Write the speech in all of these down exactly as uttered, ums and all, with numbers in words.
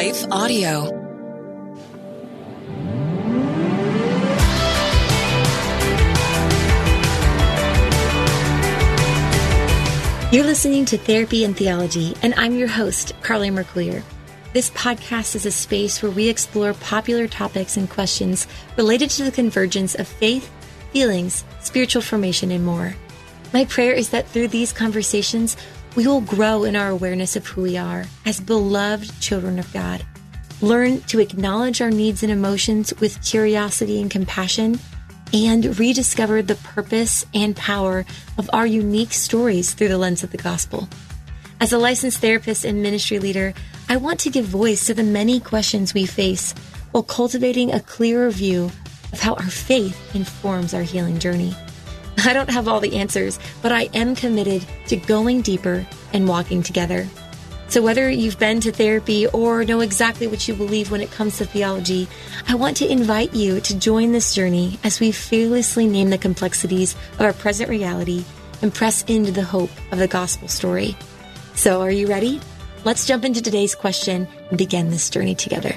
Life Audio. You're listening to Therapy and Theology, and I'm your host, Carly Mercoulier. This podcast is a space where we explore popular topics and questions related to the convergence of faith, feelings, spiritual formation, and more. My prayer is that through these conversations, we will grow in our awareness of who we are as beloved children of God, learn to acknowledge our needs and emotions with curiosity and compassion, and rediscover the purpose and power of our unique stories through the lens of the gospel. As a licensed therapist and ministry leader, I want to give voice to the many questions we face while cultivating a clearer view of how our faith informs our healing journey. I don't have all the answers, but I am committed to going deeper and walking together. So whether you've been to therapy or know exactly what you believe when it comes to theology, I want to invite you to join this journey as we fearlessly name the complexities of our present reality and press into the hope of the gospel story. So are you ready? Let's jump into today's question and begin this journey together.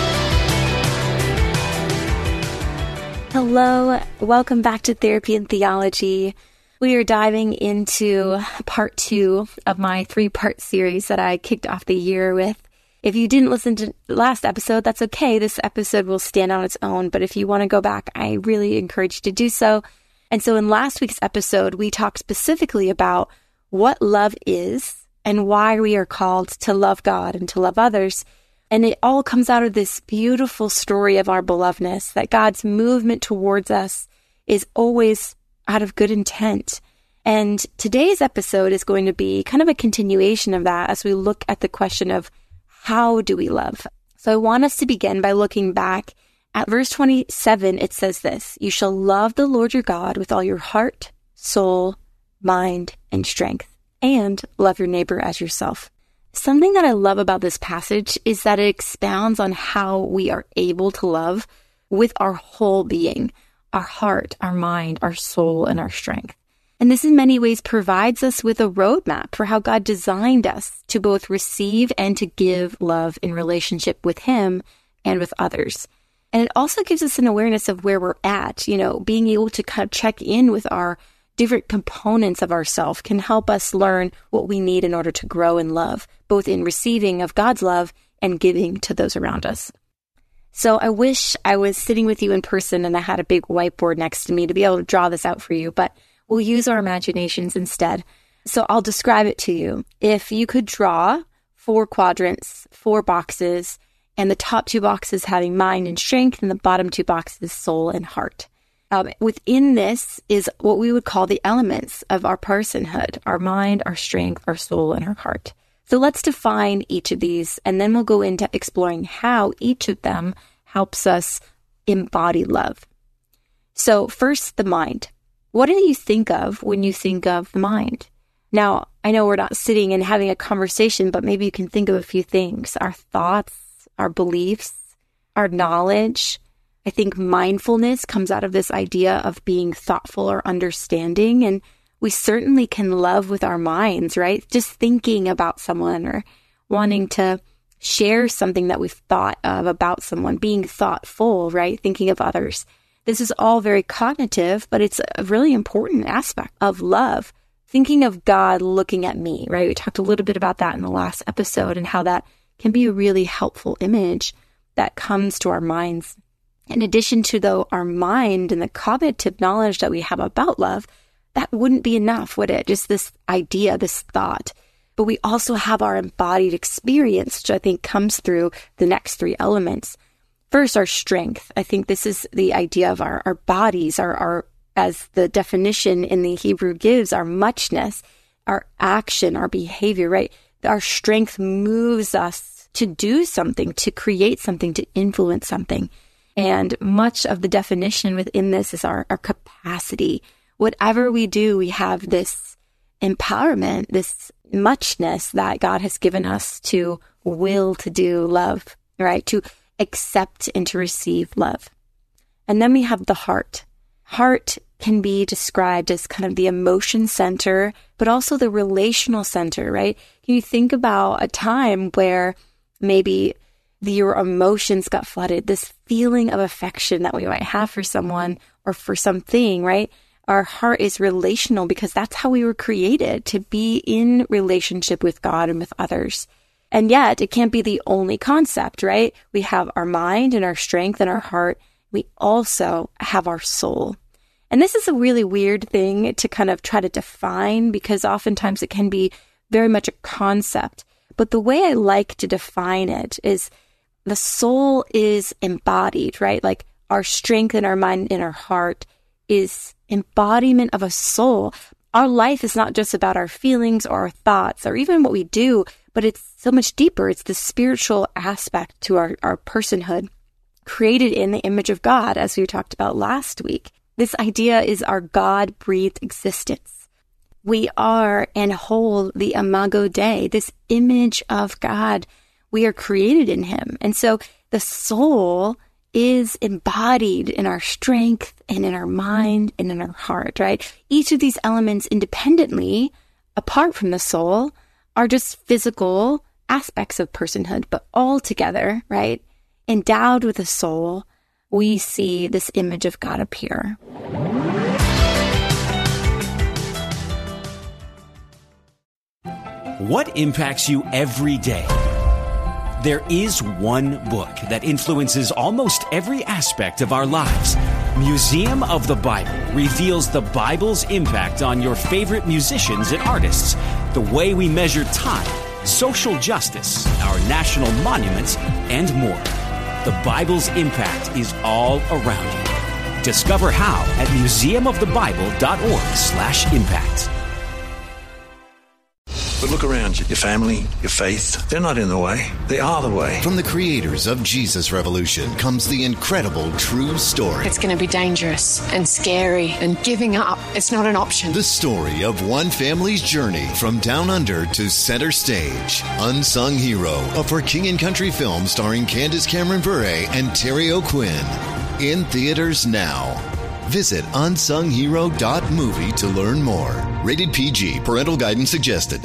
Hello, welcome back to Therapy and Theology. We are diving into part two of my three-part series that I kicked off the year with. If you didn't listen to the last episode, that's okay. This episode will stand on its own, but if you want to go back, I really encourage you to do so. And so in last week's episode, we talked specifically about what love is and why we are called to love God and to love others. And it all comes out of this beautiful story of our belovedness, that God's movement towards us is always out of good intent. And today's episode is going to be kind of a continuation of that as we look at the question of how do we love? So I want us to begin by looking back at verse twenty-seven. It says this: "You shall love the Lord your God with all your heart, soul, mind, and strength, and love your neighbor as yourself." Something that I love about this passage is that it expounds on how we are able to love with our whole being, our heart, our mind, our soul, and our strength. And this in many ways provides us with a roadmap for how God designed us to both receive and to give love in relationship with Him and with others. And it also gives us an awareness of where we're at. You know, being able to kind of check in with our different components of ourself can help us learn what we need in order to grow in love, both in receiving of God's love and giving to those around us. So I wish I was sitting with you in person and I had a big whiteboard next to me to be able to draw this out for you, but we'll use our imaginations instead. So I'll describe it to you. If you could draw four quadrants, four boxes, and the top two boxes having mind and strength, and the bottom two boxes soul and heart. Um, within this is what we would call the elements of our personhood, our mind, our strength, our soul, and our heart. So let's define each of these, and then we'll go into exploring how each of them helps us embody love. So first, the mind. What do you think of when you think of the mind? Now, I know we're not sitting and having a conversation, but maybe you can think of a few things: our thoughts, our beliefs, our knowledge. I think mindfulness comes out of this idea of being thoughtful or understanding. And we certainly can love with our minds, right? Just thinking about someone or wanting to share something that we've thought of about someone, being thoughtful, right? Thinking of others. This is all very cognitive, but it's a really important aspect of love. Thinking of God looking at me, right? We talked a little bit about that in the last episode and how that can be a really helpful image that comes to our minds. In addition to, though, our mind and the cognitive knowledge that we have about love, that wouldn't be enough, would it? Just this idea, this thought. But we also have our embodied experience, which I think comes through the next three elements. First, our strength. I think this is the idea of our, our bodies, our, our, as the definition in the Hebrew gives, our muchness, our action, our behavior, right? Our strength moves us to do something, to create something, to influence something. And much of the definition within this is our, our capacity. Whatever we do, we have this empowerment, this muchness that God has given us to will to do love, right? To accept and to receive love. And then we have the heart. Heart can be described as kind of the emotion center, but also the relational center, right? Can you think about a time where maybe your emotions got flooded, this feeling of affection that we might have for someone or for something, right? Our heart is relational because that's how we were created, to be in relationship with God and with others. And yet it can't be the only concept, right? We have our mind and our strength and our heart. We also have our soul. And this is a really weird thing to kind of try to define because oftentimes it can be very much a concept. But the way I like to define it is the soul is embodied, right? Like our strength and our mind and our heart is embodiment of a soul. Our life is not just about our feelings or our thoughts or even what we do, but it's so much deeper. It's the spiritual aspect to our, our personhood, created in the image of God, as we talked about last week. This idea is our God-breathed existence. We are and hold the Imago Dei, this image of God. We are created in him. And so the soul is embodied in our strength and in our mind and in our heart, right? Each of these elements independently, apart from the soul, are just physical aspects of personhood, but all together, right? Endowed with a soul, we see this image of God appear. What impacts you every day? There is one book that influences almost every aspect of our lives. Museum of the Bible reveals the Bible's impact on your favorite musicians and artists, the way we measure time, social justice, our national monuments, and more. The Bible's impact is all around you. Discover how at museumofthebible.org slash impact. But look around you. Your family, your faith, they're not in the way. They are the way. From the creators of Jesus Revolution comes the incredible true story. It's going to be dangerous and scary, and giving up, it's not an option. The story of one family's journey from down under to center stage. Unsung Hero, a For King and Country film starring Candace Cameron Bure and Terry O'Quinn. In theaters now. Visit unsung hero dot movie to learn more. Rated P G. Parental guidance suggested.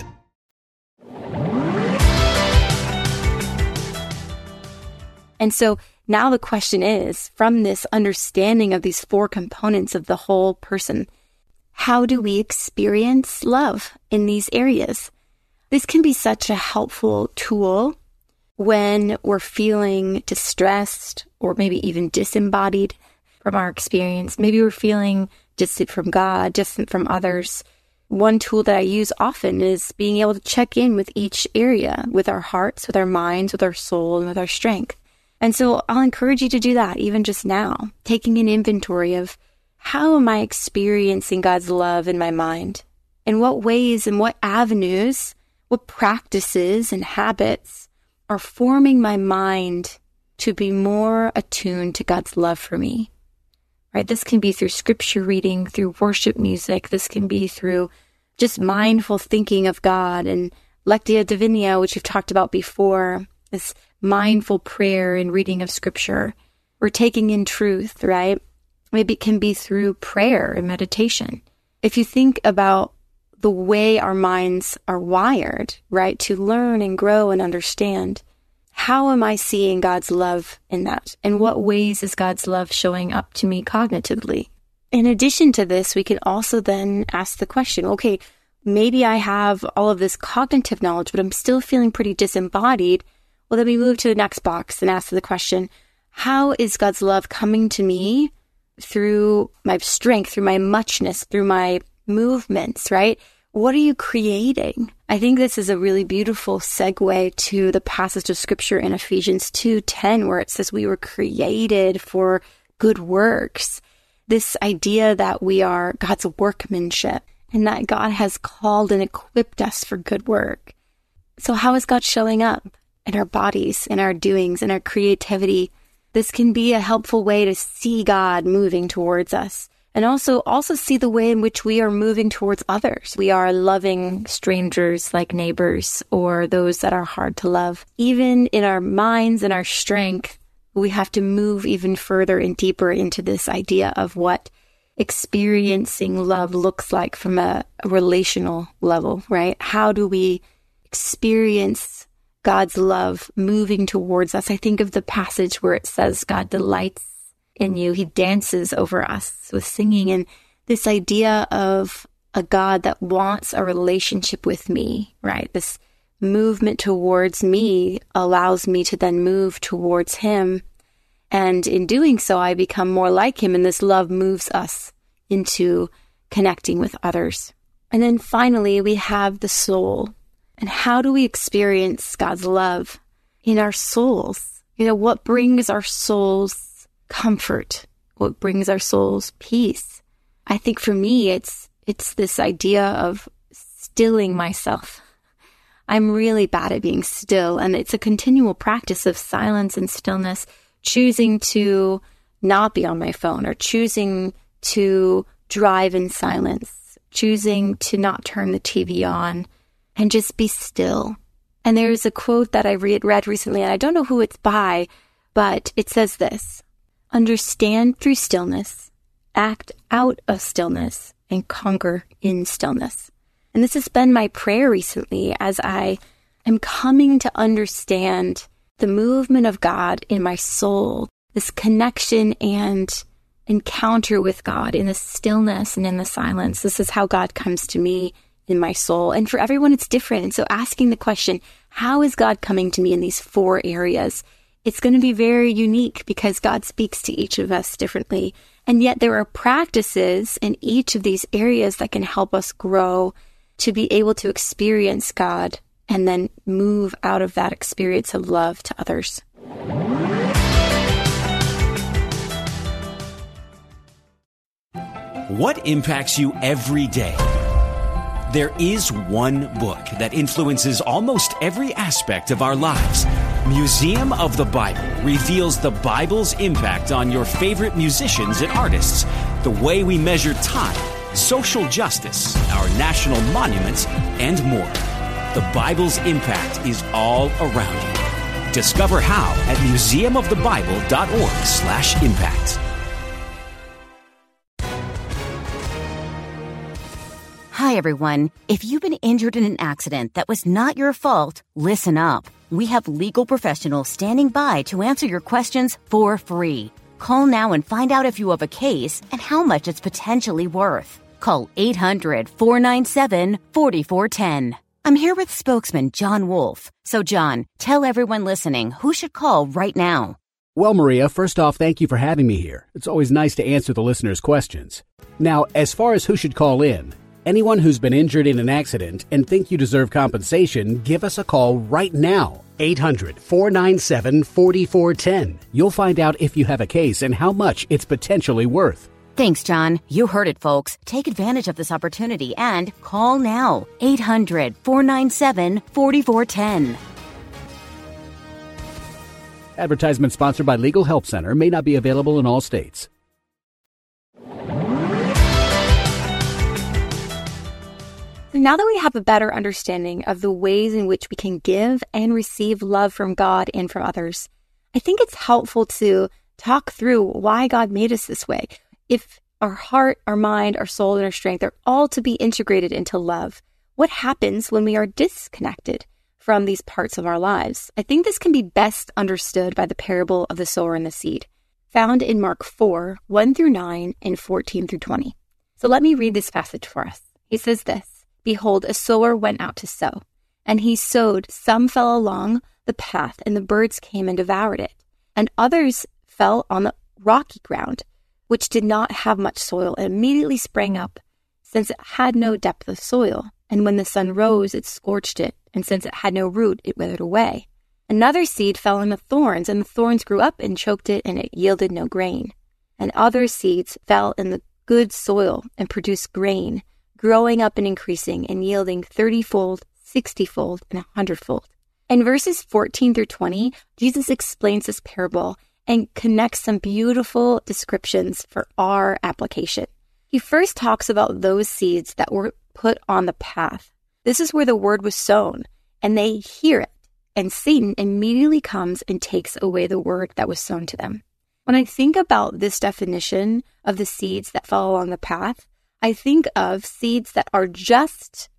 And so now the question is, from this understanding of these four components of the whole person, how do we experience love in these areas? This can be such a helpful tool when we're feeling distressed or maybe even disembodied from our experience. Maybe we're feeling distant from God, distant from others. One tool that I use often is being able to check in with each area, with our hearts, with our minds, with our soul, and with our strength. And so I'll encourage you to do that even just now, taking an inventory of how am I experiencing God's love in my mind? In what ways and what avenues, what practices and habits are forming my mind to be more attuned to God's love for me? Right? This can be through scripture reading, through worship music. This can be through just mindful thinking of God and Lectio Divina, which we've talked about before, this mindful prayer and reading of scripture. We're taking in truth, right? Maybe it can be through prayer and meditation. If you think about the way our minds are wired, right, to learn and grow and understand, how am I seeing God's love in that? In what ways is God's love showing up to me cognitively? In addition to this, we can also then ask the question, okay, maybe I have all of this cognitive knowledge, but I'm still feeling pretty disembodied. Well, then we move to the next box and ask the question, how is God's love coming to me through my strength, through my muchness, through my movements, right? What are you creating? I think this is a really beautiful segue to the passage of scripture in Ephesians two ten, where it says we were created for good works. This idea that we are God's workmanship and that God has called and equipped us for good work. So how is God showing up in our bodies, in our doings, in our creativity? This can be a helpful way to see God moving towards us. And also, also see the way in which we are moving towards others. We are loving strangers like neighbors or those that are hard to love. Even in our minds and our strength, we have to move even further and deeper into this idea of what experiencing love looks like from a, a relational level, right? How do we experience God's love moving towards us. I think of the passage where it says God delights in you. He dances over us with singing, and this idea of a God that wants a relationship with me, right? This movement towards me allows me to then move towards him. And in doing so, I become more like him, and this love moves us into connecting with others. And then finally, we have the soul. And how do we experience God's love in our souls? You know, what brings our souls comfort? What brings our souls peace? I think for me, it's it's this idea of stilling myself. I'm really bad at being still, and it's a continual practice of silence and stillness, choosing to not be on my phone, or choosing to drive in silence, choosing to not turn the T V on, and just be still. And there's a quote that I read, read recently, and I don't know who it's by, but it says this: understand through stillness, act out of stillness, and conquer in stillness. And this has been my prayer recently as I am coming to understand the movement of God in my soul, this connection and encounter with God in the stillness and in the silence. This is how God comes to me in my soul. And for everyone, it's different. And so asking the question, how is God coming to me in these four areas? It's going to be very unique because God speaks to each of us differently. And yet there are practices in each of these areas that can help us grow to be able to experience God and then move out of that experience of love to others. What impacts you every day? There is one book that influences almost every aspect of our lives. Museum of the Bible reveals the Bible's impact on your favorite musicians and artists, the way we measure time, social justice, our national monuments, and more. The Bible's impact is all around you. Discover how at museum of the bible dot org slash impact. Hi, everyone. If you've been injured in an accident that was not your fault, listen up. We have legal professionals standing by to answer your questions for free. Call now and find out if you have a case and how much it's potentially worth. Call eight hundred, four nine seven, four four one zero. I'm here with spokesman John Wolf. So, John, tell everyone listening who should call right now. Well, Maria, first off, thank you for having me here. It's always nice to answer the listeners' questions. Now, as far as who should call in, anyone who's been injured in an accident and think you deserve compensation, give us a call right now. eight hundred, four nine seven, four four one zero. You'll find out if you have a case and how much it's potentially worth. Thanks, John. You heard it, folks. Take advantage of this opportunity and call now. eight hundred, four nine seven, four four one zero. Advertisement sponsored by Legal Help Center, may not be available in all states. Now that we have a better understanding of the ways in which we can give and receive love from God and from others, I think it's helpful to talk through why God made us this way. If our heart, our mind, our soul, and our strength are all to be integrated into love, what happens when we are disconnected from these parts of our lives? I think this can be best understood by the parable of the sower and the seed, found in Mark four, one through nine, and fourteen through twenty. So let me read this passage for us. He says this: Behold, a sower went out to sow, and he sowed. Some fell along the path, and the birds came and devoured it. And others fell on the rocky ground, which did not have much soil, and immediately sprang up, since it had no depth of soil. And when the sun rose, it scorched it, and since it had no root, it withered away. Another seed fell on the thorns, and the thorns grew up and choked it, and it yielded no grain. And other seeds fell in the good soil and produced grain, growing up and increasing and yielding thirty-fold, sixty-fold, and a hundredfold. In verses fourteen through twenty, Jesus explains this parable and connects some beautiful descriptions for our application. He first talks about those seeds that were put on the path. This is where the word was sown, and they hear it, and Satan immediately comes and takes away the word that was sown to them. When I think about this definition of the seeds that fell along the path, I think of seeds that are just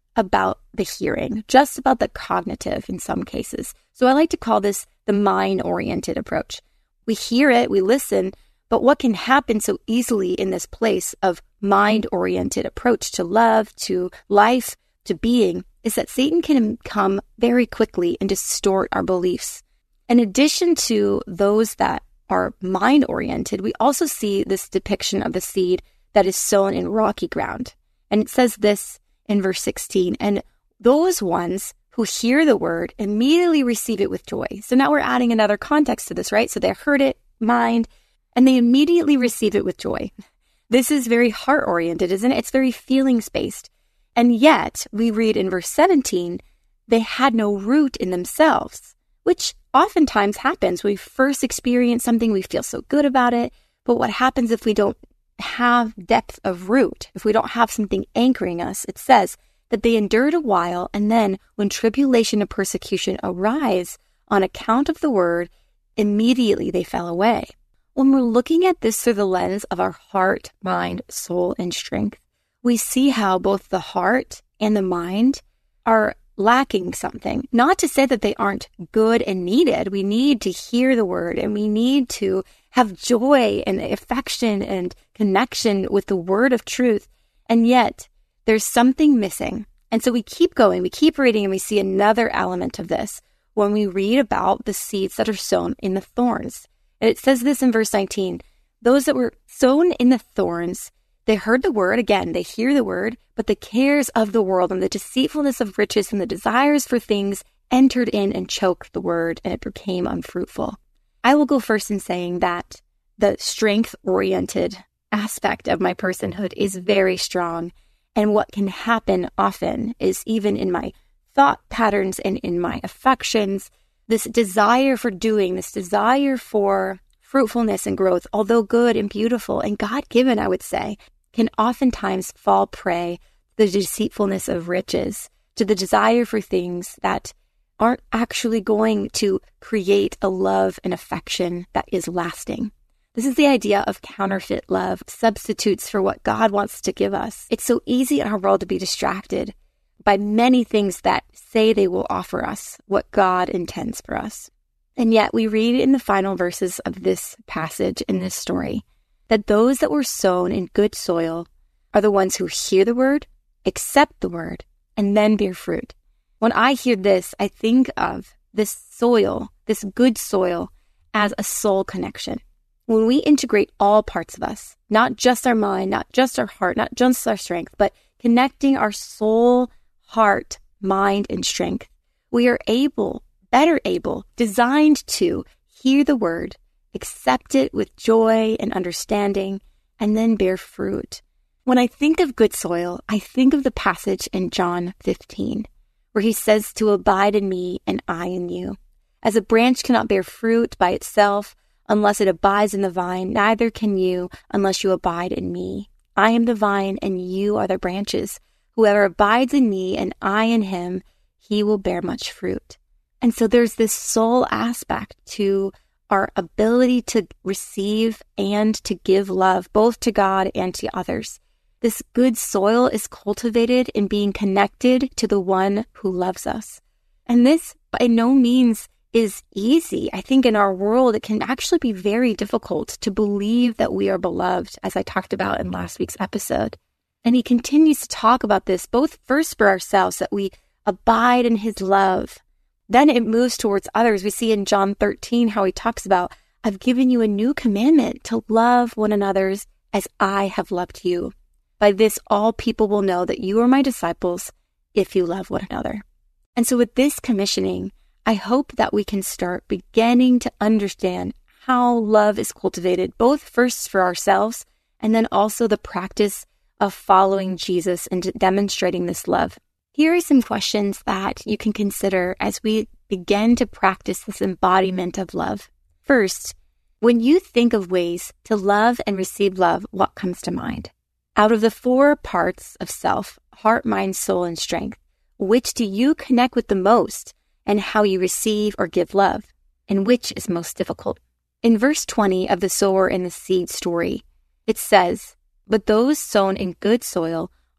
about the hearing, just about the cognitive in some cases. So I like to call this the mind-oriented approach. We hear it, we listen, but what can happen so easily in this place of mind-oriented approach to love, to life, to being, is that Satan can come very quickly and distort our beliefs. In addition to those that are mind-oriented, we also see this depiction of the seed that is sown in rocky ground. And it says this in verse sixteen, and those ones who hear the word immediately receive it with joy. So now we're adding another context to this, right? So they heard it, mind, and they immediately receive it with joy. This is very heart-oriented, isn't it? It's very feelings-based. And yet, we read in verse seventeen, they had no root in themselves, which oftentimes happens. We first experience something, we feel so good about it, but what happens if we don't have depth of root, if we don't have something anchoring us? It says that they endured a while, and then when tribulation and persecution arise on account of the word, immediately they fell away. When we're looking at this through the lens of our heart, mind, soul, and strength, we see how both the heart and the mind are lacking something. Not to say that they aren't good and needed. We need to hear the word, and we need to have joy and affection and connection with the word of truth. And yet there's something missing. And so we keep going, we keep reading, and we see another element of this when we read about the seeds that are sown in the thorns. And it says this in verse nineteen, those that were sown in the thorns, they heard the word, again, they hear the word, but the cares of the world and the deceitfulness of riches and the desires for things entered in and choked the word, and it became unfruitful. I will go first in saying that the strength-oriented aspect of my personhood is very strong. And what can happen often is even in my thought patterns and in my affections, this desire for doing, this desire for fruitfulness and growth, although good and beautiful and God-given, I would say, can oftentimes fall prey to the deceitfulness of riches, to the desire for things that aren't actually going to create a love and affection that is lasting. This is the idea of counterfeit love, substitutes for what God wants to give us. It's so easy in our world to be distracted by many things that say they will offer us what God intends for us. And yet we read in the final verses of this passage in this story that those that were sown in good soil are the ones who hear the word, accept the word, and then bear fruit. When I hear this, I think of this soil, this good soil, as a soul connection. When we integrate all parts of us, not just our mind, not just our heart, not just our strength, but connecting our soul, heart, mind, and strength, we are able, better able, designed to hear the word, accept it with joy and understanding, and then bear fruit. When I think of good soil, I think of the passage in John fifteen, where he says to abide in me and I in you. As a branch cannot bear fruit by itself unless it abides in the vine, neither can you unless you abide in me. I am the vine and you are the branches. Whoever abides in me and I in him, he will bear much fruit. And so there's this soul aspect to our ability to receive and to give love, both to God and to others. This good soil is cultivated in being connected to the one who loves us. And this by no means is easy. I think in our world, it can actually be very difficult to believe that we are beloved, as I talked about in last week's episode. And he continues to talk about this, both first for ourselves, that we abide in his love. Then it moves towards others. We see in John thirteen how he talks about, I've given you a new commandment to love one another as I have loved you. By this, all people will know that you are my disciples if you love one another. And so with this commissioning, I hope that we can start beginning to understand how love is cultivated, both first for ourselves and then also the practice of following Jesus and demonstrating this love. Here are some questions that you can consider as we begin to practice this embodiment of love. First, when you think of ways to love and receive love, what comes to mind? Out of the four parts of self, heart, mind, soul, and strength, which do you connect with the most and how you receive or give love, and which is most difficult? In verse twenty of the sower and the seed story, it says, but those sown in good soil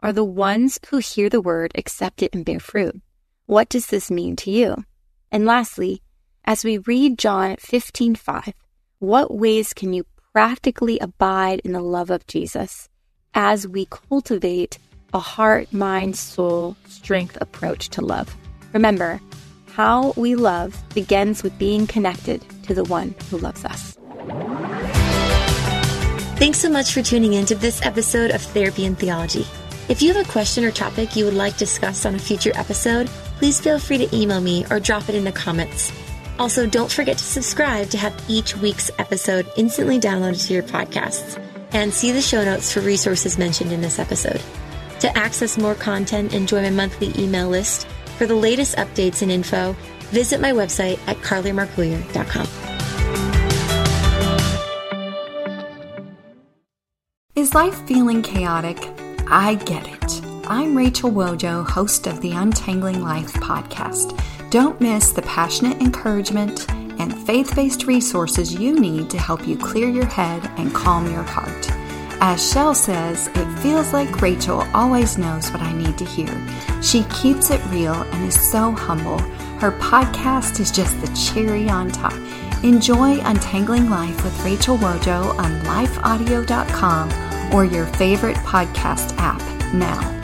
are the ones who hear the word, accept it, and bear fruit. What does this mean to you? And lastly, as we read John fifteen five, what ways can you practically abide in the love of Jesus as we cultivate a heart, mind, soul, strength approach to love? Remember, how we love begins with being connected to the one who loves us. Thanks so much for tuning in to this episode of Therapy and Theology. If you have a question or topic you would like discussed on a future episode, please feel free to email me or drop it in the comments. Also, don't forget to subscribe to have each week's episode instantly downloaded to your podcasts, and see the show notes for resources mentioned in this episode. To access more content and join my monthly email list for the latest updates and info, visit my website at carly marcoulier dot com. Is life feeling chaotic? I get it. I'm Rachel Wojo, host of the Untangling Life podcast. Don't miss the passionate encouragement and faith-based resources you need to help you clear your head and calm your heart. As Shell says, it feels like Rachel always knows what I need to hear. She keeps it real and is so humble. Her podcast is just the cherry on top. Enjoy Untangling Life with Rachel Wojo on life audio dot com or your favorite podcast app now.